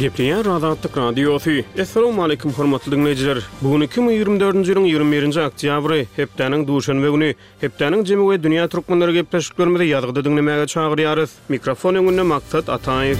Gepleyen Azadlyk Radiosu. Assalamu alaykum hormatly dinleyijiler. Bugün 2024-nji ýylyň 21-nji oktýabry, hepdeniň duşanby güni, hepdeniň jemy we dünýä türkmenleri gepleşiklerimizi ýazgyda dinlemäge çagyrýarys. Mikrofon öňünde Maksat Ataýew.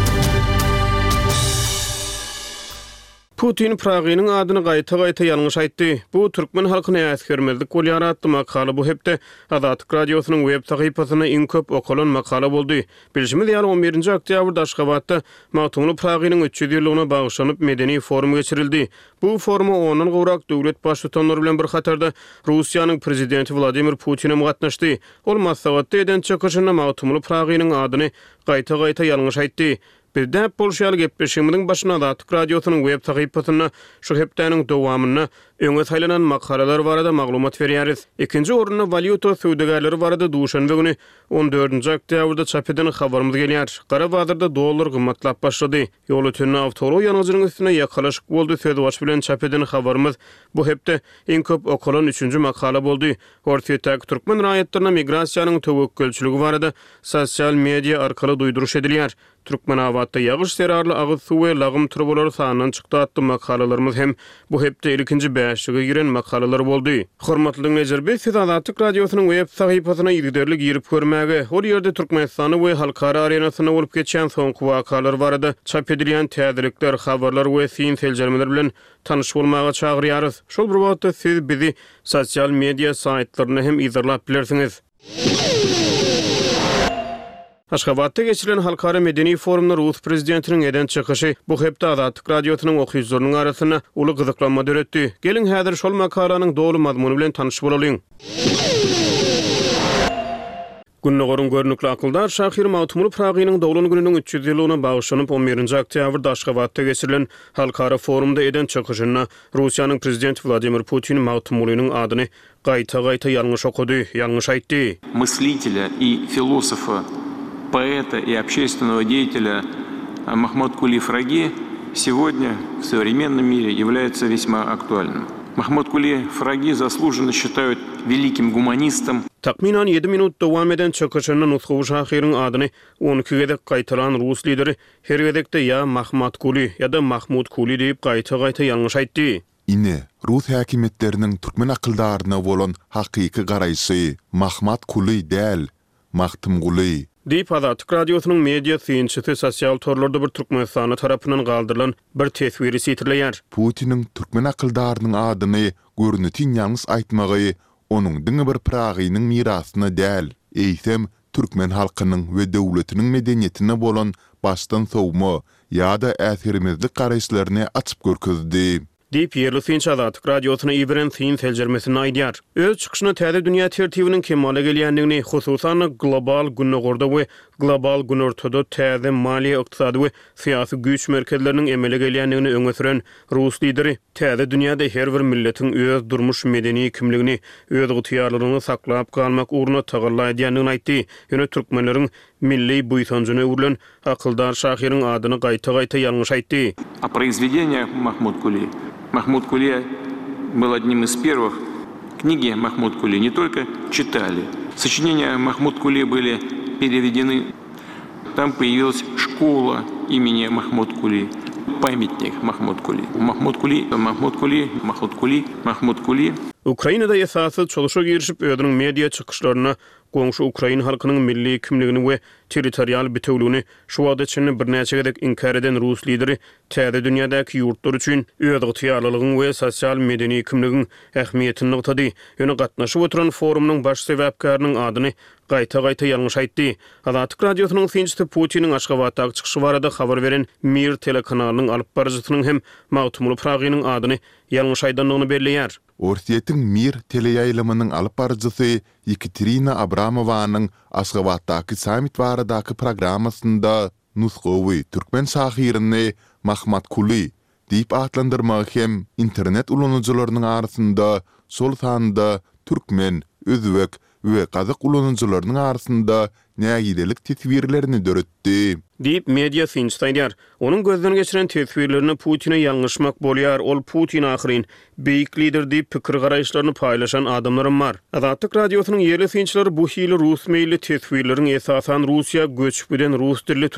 Putin Pragynyň adyny gaýta-gaýta ýalňyş aýtdy. Bu türkmen halkyna äsgermezlik bolýar atdy makaly bu hepde Azadlyk Radiosynyň web sahypasyna iň köp okulan makala boldy. Bilişimiz ýaly 11-nji oktýabrda Aşgabatda Magtumly Pragynyň 300 ýyllygyna bagyşlanyp medeni forum geçirildi. Bu foruma onuň gowrak döwlet başlyklary bilen bir hatarda Russiýanyň prezidenti Vladimir Putin gatnaşdy. Ol Moskowada eden çykyşyna Magtumly Pragynyň adyny gaýta-gaýta ýalňyş aýtdy. Birde bolşaly gepleşigimiň başyna Azadlyk Radiosynyň web sahypasyna şu hepdeniň dowamyna öňe saýlanan makalalar barada maglumat berýäris. Ikinji orunda valyuta söwdegarlary barada duşanby güni 14-nji oktýabrda çap eden habarymyz gelýär. Gara bazarda dollar gymmatlap başlady. Ýol ötünde awtorow ýanyjynyň üstüne ýakalaşyk boldy. Söwdebaş bilen çap eden habarymyz bu hepde iň köp okulan 3-nji makala boldy. Ortaýa türkmen raýatlaryna migrasiýanyň töwekkülçiligi barada sosial media arkaly duýduruş edilýär. Türkmen awatda ýagyş serarly agyz suw we lagym trubolary sanyny çykdy atdy makalalarymyz hem bu hepde ilkinji bäşige giren makalalar boldy. Hormatly dinleyijiler, biz Azadlyk Radiosynyň web sahypasyna ýigderlik girip görmäge, ol ýerde Türkmenistany we halkara arenasyna bolup geçen soňky wakalar barada çap edilýän täzelikler, habarlar we sin seljermeler bilen tanyş bolmaga çagyrýarys. Şol bir wagtda siz bizi sosial media saýtlaryna hem izlap bilersiňiz. Aşgabatda geçirilen halkara medeni forumda Rus prezidentiniň eden çykyşy bu hepde Azadlyk Radiosynyň okuýucularynyň arasyna uly gyzyklanma döretdi. Gelin häzir şol makalanyň dolu mazmuny bilen tanyş bolalyň. Günnägörün görnükli akyldar Şahir Magtumly Pragynyň dowlany gününiň 300 ýyllygyna bagyşlanyp 11-nji oktýabrda Aşgabatda geçirilen halkara forumda eden çykyşyna Russiýanyň prezidenti Vladimir Putin Magtumlynyň adyny gaýta-gaýta ýalňyş okudy, ýalňyş aýtdy. Мыслителя и философа, поэта и общественного деятеля Махмуд Кули Фраги сегодня в современном мире является весьма актуальным. Махмуд Кули Фраги заслуженно считают великим гуманистом. Takminan 7 minut dowam eden çykyşyna Nutku Şahiryň adyny 12 gezek gaýtaran Rus lideri her gezekde ya Mahmud Kuli ya da Mahmud Kuli diýip gaýta-gaýta ýalňyş aýtdy. Ine Rus häkimetleriniň türkmen akyldaryna bolan hakyky garaýşy Mahmud Kuli däl, Magtum Kuli. Diýip Azadlyk Radiosynyň media synçysy sosial torlarda bir Türkmenistany tarapyndan galdyrylan bir teswiri sitirleýär. Putiniň türkmen akyldarynyň adyny görnütin ýalňys aýtmagy onuň diňe bir Pragynyň mirasyna däl, eýsem türkmen halkynyň we döwletiniň medeniýetine bolan başdan sowma ýa-da äsirimizlik garaýşlaryny açyp görkezdi. Diýip ýerli synç Azadlyk Radiosyna ýibren syn seljermesini aýdýar. Öz çykyşyna täze dünýä tertibiniň kemale gelýändigini, hususan global günnägörde we global günortada täze maliýe, ykdysady we syýasy güýç merkezleriniň emele gelýändigini öňe süren Rus lideri täze dünýäde her bir milletiň öz durmuş medeni kimligini, öz gytyýarlygyny saklap galmak uğruna tagalla edýändigini aýtdy. Ýöne türkmenleriň milli buýsanjyny urulan akyldar Şahiryň adyny gaýta-gaýta ýalňyş aýtdy. А произведения Махмуд Кули. Махмуд Кули был одним из первых. Книги Махмуд Кули не только читали. Сочинения Махмуд Кули были переведены. Там появилась школа имени Махмуд Кули. Памятник Махмуд Кули. Махмуд Кули, Махмуд Кули, Махмуд Кули, Махмуд Кули. Ukraynada esasy çalışa girişip ödünün media çıkışlarına goňşy Ukrayn halkynyň milli kimligini we territorial bütünlüğini şu wagtda içinde bir näçe gedek inkar eden Rus lideri täze dünýädäki ýurtlar üçin öz gytyýarlylygyň we sosial medeni kimligiň ähmiýetini ýokady. Ýöne gatnaşyp oturan forumyň baş sebäpkarynyň adyny gaýta-gaýta ýalňyş aýtdy. Azadlyk Radiosynyň synçysy Putiniň Aşgabatdaky çykyşy barada habar beren Mir telekanalynyň alyp barjysynyň hem Magtumly Pragynyň adyny ýalňyş aýdanlygyny belleýär. Ortaýetiň Mir teleýaýlamynyň alyp barjysy Yekaterina Abramowanyň Aşgabatdaky samit baradaky programmasynda Nutkowy türkmen şahirini Mahmud Kuli diýip atlandyrmak hem internet ulanjylarynyň arasynda sol sanda türkmen, özbek we gazyk ulanjylarynyň arasynda nägidelik teswirlerini döretdi. Diýip media synçylar. Onuň gözden geçiren teswirlerini Putin'e ýalňyşmak bolýar. Ol Putin ahyryň beýik lider diýip pikir garaýşlaryny paýlaşan adamlarym bar. Azadlyk Radiosynyň ýerli synçylary bu hili Rus meýilli teswirleriň esasan Russiýa göçüp giden Rus dilli